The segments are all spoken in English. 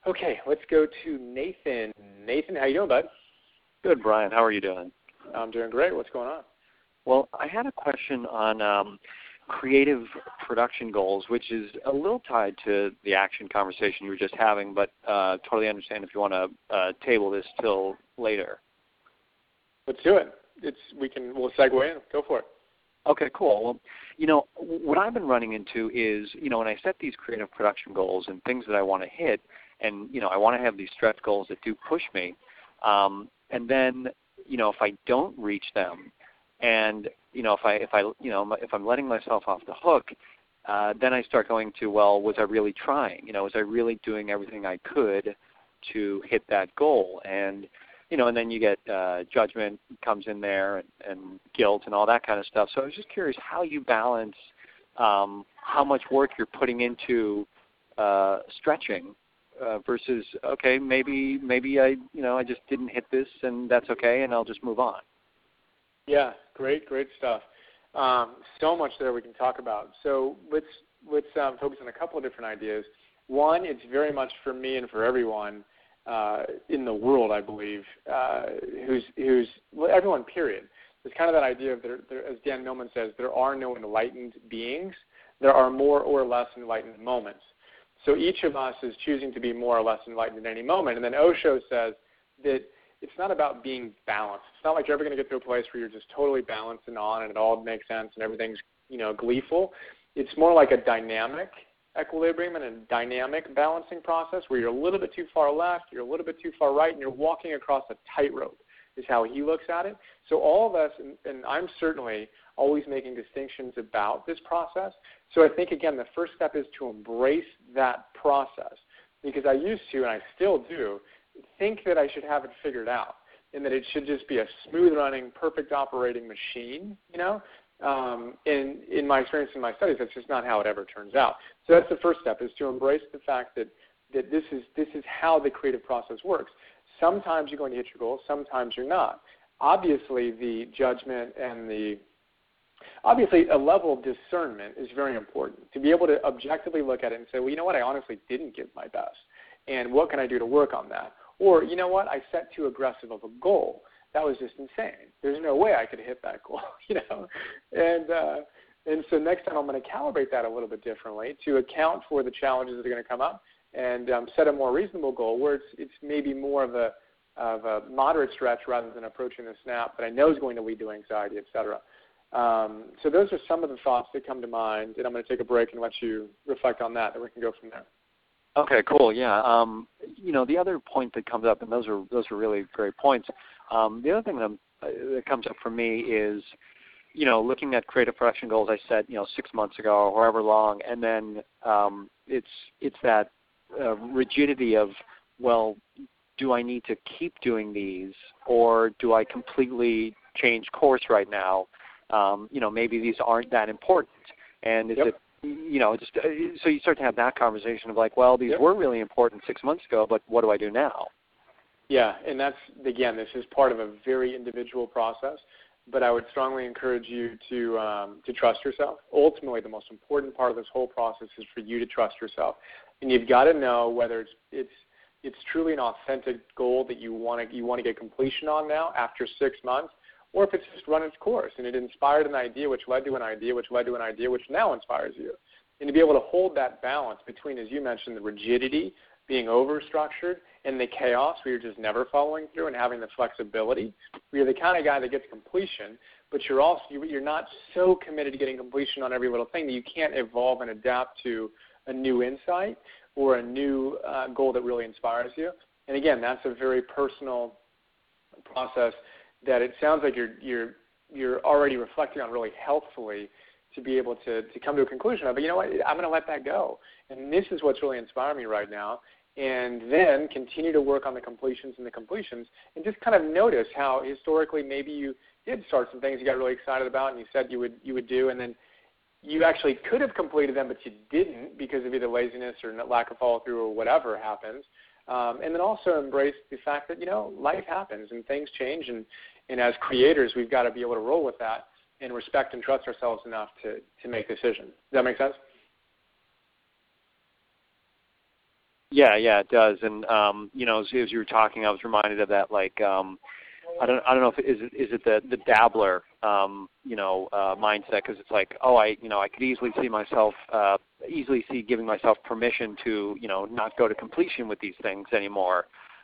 Okay, let's go to Nathan. Nathan, how you doing, bud? Good, Brian. How are you doing? I'm doing great. What's going on? Well, I had a question on creative production goals, which is a little tied to the action conversation you were just having, but totally understand if you want to table this till later. Let's do it. We'll segue in. Go for it. Okay, cool. Well, what I've been running into is, when I set these creative production goals and things that I want to hit, and, I want to have these stretch goals that do push me, and then, if I don't reach them, and if I'm letting myself off the hook, then I start going to, well, was I really trying? Was I really doing everything I could to hit that goal? And and then you get judgment comes in there, and guilt and all that kind of stuff. So I was just curious how you balance how much work you're putting into stretching versus, okay, maybe I just didn't hit this, and that's okay, and I'll just move on. Yeah, great stuff. So much there we can talk about. So let's focus on a couple of different ideas. One, it's very much for me and for everyone in the world, I believe, everyone, period. There's kind of that idea of, as Dan Millman says, there are no enlightened beings. There are more or less enlightened moments. So each of us is choosing to be more or less enlightened at any moment. And then Osho says that it's not about being balanced. It's not like you're ever going to get to a place where you're just totally balanced and on and it all makes sense and everything's, gleeful. It's more like a dynamic equilibrium and a dynamic balancing process where you're a little bit too far left, you're a little bit too far right, and you're walking across a tightrope is how he looks at it. So all of us, and I'm certainly always making distinctions about this process. So I think, again, the first step is to embrace that process, because I used to, and I still do, think that I should have it figured out and that it should just be a smooth-running, perfect operating machine, in my experience in my studies, that's just not how it ever turns out. So that's the first step, is to embrace the fact that this is how the creative process works. Sometimes you're going to hit your goals, sometimes you're not. Obviously, the judgment and obviously a level of discernment is very important, to be able to objectively look at it and say, well, you know what, I honestly didn't give my best, and what can I do to work on that? Or, you know what, I set too aggressive of a goal. That was just insane. There's no way I could hit that goal, And so next time I'm going to calibrate that a little bit differently to account for the challenges that are going to come up, and set a more reasonable goal where it's maybe more of a moderate stretch rather than approaching the snap that I know is going to lead to anxiety, et cetera. So those are some of the thoughts that come to mind, and I'm going to take a break and let you reflect on that, and we can go from there. Okay, cool. Yeah. The other point that comes up, and those are really great points. The other thing that comes up for me is, looking at creative production goals I set, 6 months ago or however long, and then it's that rigidity of, well, do I need to keep doing these, or do I completely change course right now? Maybe these aren't that important, and is it? So you start to have that conversation of like, well, these were really important 6 months ago, but what do I do now? Yeah, and that's, again, this is part of a very individual process, but I would strongly encourage you to trust yourself. Ultimately, the most important part of this whole process is for you to trust yourself, and you've got to know whether it's truly an authentic goal that you want to get completion on now after 6 months, or if it's just run its course and it inspired an idea which led to an idea which led to an idea which now inspires you. And to be able to hold that balance between, as you mentioned, the rigidity, being over-structured, and the chaos where you're just never following through, and having the flexibility, where you're the kind of guy that gets completion, but you're not so committed to getting completion on every little thing that you can't evolve and adapt to a new insight or a new goal that really inspires you. And again, that's a very personal process that it sounds like you're already reflecting on really helpfully, to be able to come to a conclusion of, but you know what, I'm going to let that go. And this is what's really inspiring me right now. And then continue to work on the completions and just kind of notice how historically maybe you did start some things you got really excited about and you said you would do, and then you actually could have completed them, but you didn't because of either laziness or lack of follow-through or whatever happens. And then also embrace the fact that, life happens and things change, and as creators, we've got to be able to roll with that and respect and trust ourselves enough to make decisions. Does that make sense? Yeah, it does. And as you were talking, I was reminded of that. Like, I don't know if is it the dabbler, mindset, because it's like, I could easily see giving myself permission to, not go to completion with these things anymore.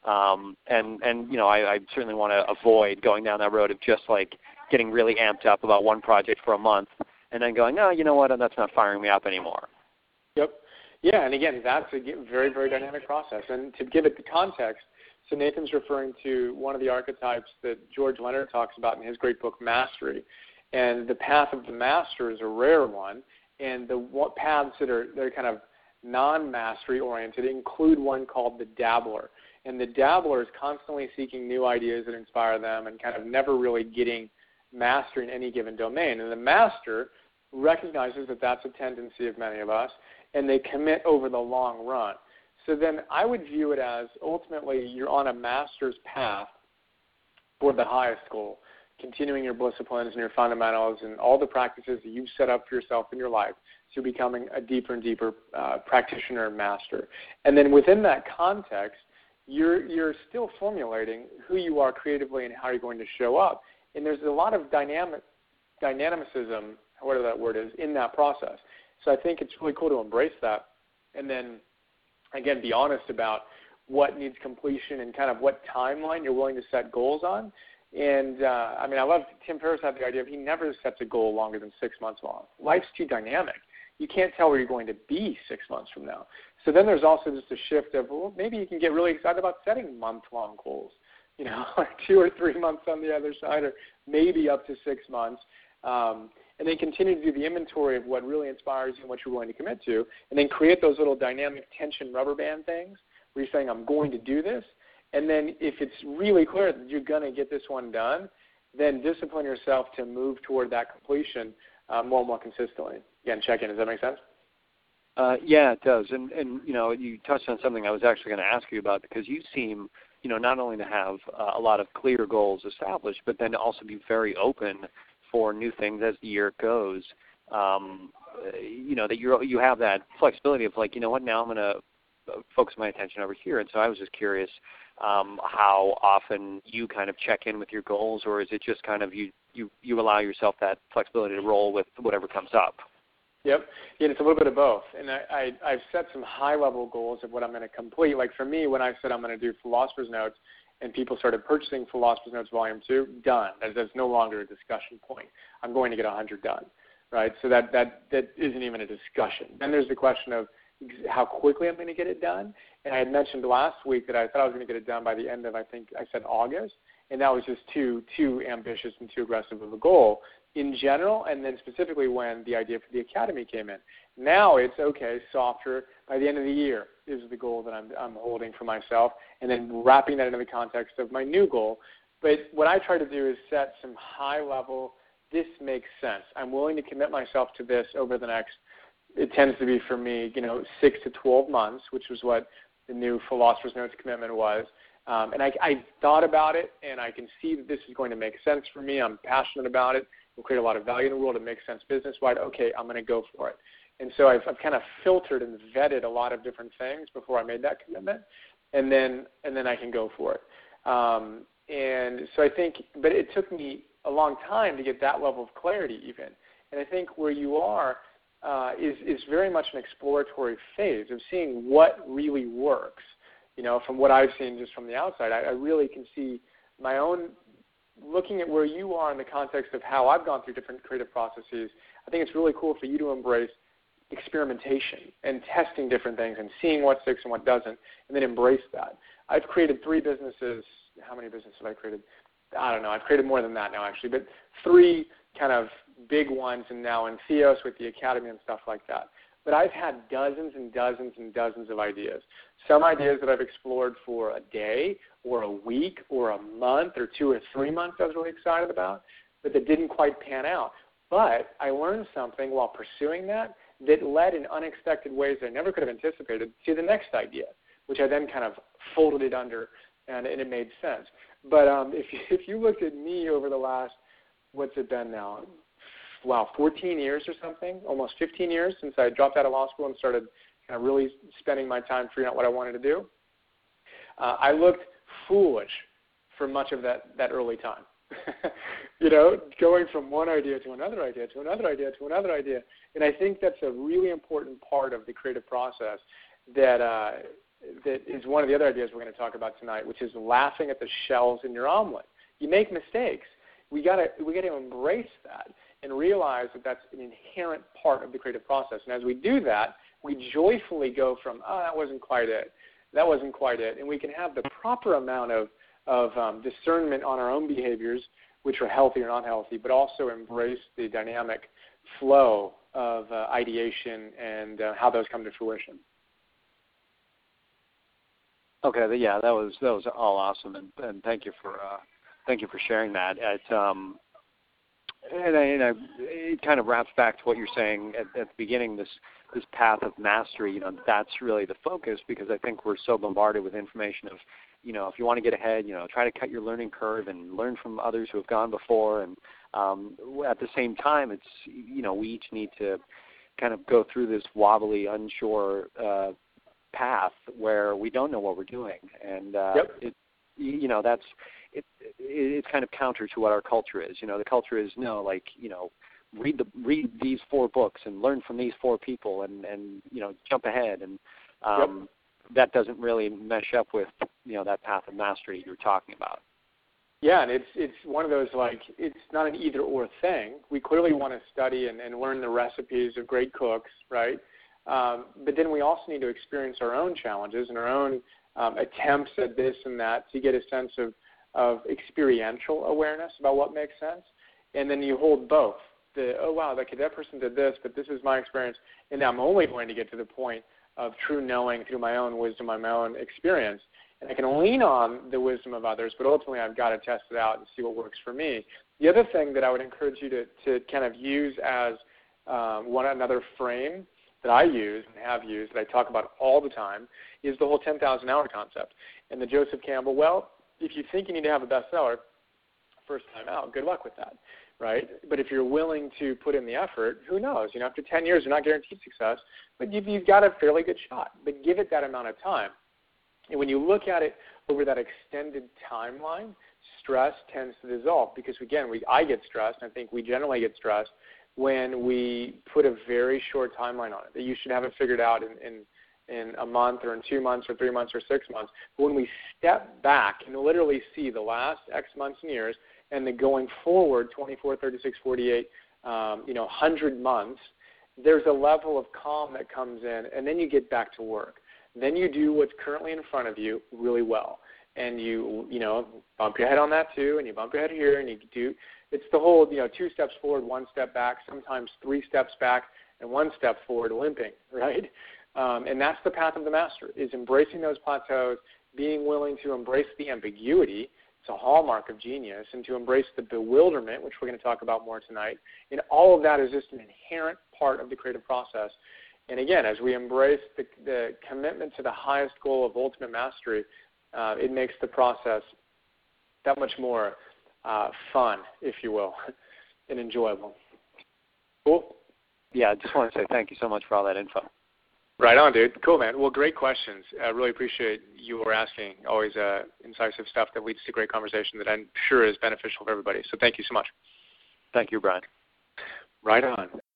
I certainly want to avoid going down that road of just like getting really amped up about one project for a month and then going, no, you know what, that's not firing me up anymore. Yep. Yeah, and again, that's a very, very dynamic process. And to give it the context, so Nathan's referring to one of the archetypes that George Leonard talks about in his great book, Mastery. And the path of the master is a rare one, and the paths that are kind of non-mastery oriented include one called the dabbler. And the dabbler is constantly seeking new ideas that inspire them and kind of never really getting mastery in any given domain. And the master recognizes that that's a tendency of many of us, and they commit over the long run. So then I would view it as ultimately you're on a master's path for the highest goal, continuing your disciplines and your fundamentals and all the practices that you've set up for yourself in your life, so becoming a deeper and deeper practitioner and master. And then within that context, you're still formulating who you are creatively and how you're going to show up. And there's a lot of dynamicism, whatever that word is, in that process. So I think it's really cool to embrace that and then, again, be honest about what needs completion and kind of what timeline you're willing to set goals on. And, I love Tim Ferriss had the idea of he never sets a goal longer than 6 months long. Life's too dynamic. You can't tell where you're going to be 6 months from now. So then there's also just a shift of, well, maybe you can get really excited about setting month-long goals, like 2 or 3 months on the other side, or maybe up to 6 months. And then continue to do the inventory of what really inspires you and what you're willing to commit to, and then create those little dynamic tension rubber band things where you're saying, I'm going to do this. And then if it's really clear that you're going to get this one done, then discipline yourself to move toward that completion more and more consistently. Again, check in. Does that make sense? Yeah, it does. And you touched on something I was actually going to ask you about, because you seem, not only to have a lot of clear goals established, but then also be very open for new things as the year goes. That you have that flexibility of like, now I'm going to focus my attention over here. And so I was just curious how often you kind of check in with your goals, or is it just kind of you allow yourself that flexibility to roll with whatever comes up? Yep. Yeah, it's a little bit of both. And I've set some high-level goals of what I'm going to complete. Like for me, when I said I'm going to do Philosopher's Notes, and people started purchasing Philosopher's Notes Volume 2, done. That's no longer a discussion point. I'm going to get 100 done, right? So that isn't even a discussion. Then there's the question of how quickly I'm going to get it done. And I had mentioned last week that I thought I was going to get it done by the end of, I think I said August, and that was just too ambitious and too aggressive of a goal in general, and then specifically when the idea for the Academy came in. Now it's, okay, softer, by the end of the year is the goal that I'm holding for myself, and then wrapping that into the context of my new goal. But what I try to do is set some high-level, this makes sense. I'm willing to commit myself to this over the next, it tends to be for me, 6 to 12 months, which was what the new Philosopher's Notes commitment was. And I thought about it, and I can see that this is going to make sense for me. I'm passionate about it. It'll create a lot of value in the world. It makes sense business-wide. Okay, I'm going to go for it. And so I've kind of filtered and vetted a lot of different things before I made that commitment, and then I can go for it. And so I think, but it took me a long time to get that level of clarity even. And I think where you are is very much an exploratory phase of seeing what really works. From what I've seen just from the outside, I really can see my own, looking at where you are in the context of how I've gone through different creative processes. I think it's really cool for you to embrace experimentation and testing different things and seeing what sticks and what doesn't, and then embrace that. I've created 3 businesses. How many businesses have I created? I don't know. I've created more than that now, actually, but 3 kind of big ones, and now in Theos with the Academy and stuff like that. But I've had dozens and dozens and dozens of ideas. Some ideas that I've explored for a day or a week or a month or 2 or 3 months I was really excited about, but that didn't quite pan out. But I learned something while pursuing that led in unexpected ways I never could have anticipated to the next idea, which I then kind of folded it under, and it made sense. But if you looked at me over the last, what's it been now? Wow, 14 years or something, almost 15 years since I dropped out of law school and started kind of really spending my time figuring out what I wanted to do, I looked foolish for much of that early time. Going from one idea to another idea to another idea to another idea. And I think that's a really important part of the creative process that is one of the other ideas we're going to talk about tonight, which is laughing at the shells in your omelet. You make mistakes. We got to embrace that and realize that that's an inherent part of the creative process. And as we do that, we joyfully go from, that wasn't quite it. That wasn't quite it. And we can have the proper amount of discernment on our own behaviors, which are healthy or not healthy, but also embrace the dynamic flow of ideation and how those come to fruition. Okay, yeah, that was all awesome, and thank you for sharing that. It kind of wraps back to what you're saying at the beginning. This path of mastery, that's really the focus, because I think we're so bombarded with information of, if you want to get ahead, try to cut your learning curve and learn from others who have gone before. And at the same time, it's we each need to kind of go through this wobbly, unsure path where we don't know what we're doing, and it's kind of counter to what our culture is. The culture is read these 4 books and learn from these 4 people and jump ahead, and that doesn't really mesh up with that path of mastery you're talking about. Yeah, and it's one of those, it's not an either or thing. We clearly want to study and learn the recipes of great cooks, right? But then we also need to experience our own challenges and our own attempts at this and that to get a sense of experiential awareness about what makes sense. And then you hold both. That person did this, but this is my experience, and I'm only going to get to the point of true knowing through my own wisdom, my own experience. And I can lean on the wisdom of others, but ultimately I've got to test it out and see what works for me. The other thing that I would encourage you to kind of use as another frame that I use and have used, that I talk about all the time, is the whole 10,000-hour concept. And the Joseph Campbell, if you think you need to have a bestseller first time out, good luck with that, right? But if you're willing to put in the effort, who knows? After 10 years, you're not guaranteed success, but you've got a fairly good shot. But give it that amount of time. And when you look at it over that extended timeline, stress tends to dissolve because, again, I get stressed, and I think we generally get stressed when we put a very short timeline on it, that you should have it figured out in a month or in 2 months or 3 months or 6 months. But when we step back and literally see the last X months and years and then going forward 24, 36, 48, 100 months, there's a level of calm that comes in, and then you get back to work. Then you do what's currently in front of you really well. And you bump your head on that too, and you bump your head here, and you do. It's the whole, 2 steps forward, 1 step back, sometimes 3 steps back and 1 step forward, limping, right? And that's the path of the master, is embracing those plateaus, being willing to embrace the ambiguity. It's a hallmark of genius, and to embrace the bewilderment, which we're going to talk about more tonight. And all of that is just an inherent part of the creative process. And again, as we embrace the commitment to the highest goal of ultimate mastery, it makes the process that much more fun, if you will, and enjoyable. Cool? Yeah, I just want to say thank you so much for all that info. Right on, dude. Cool, man. Well, great questions. I really appreciate you asking. Always incisive stuff that leads to great conversation that I'm sure is beneficial for everybody. So thank you so much. Thank you, Brian. Right on.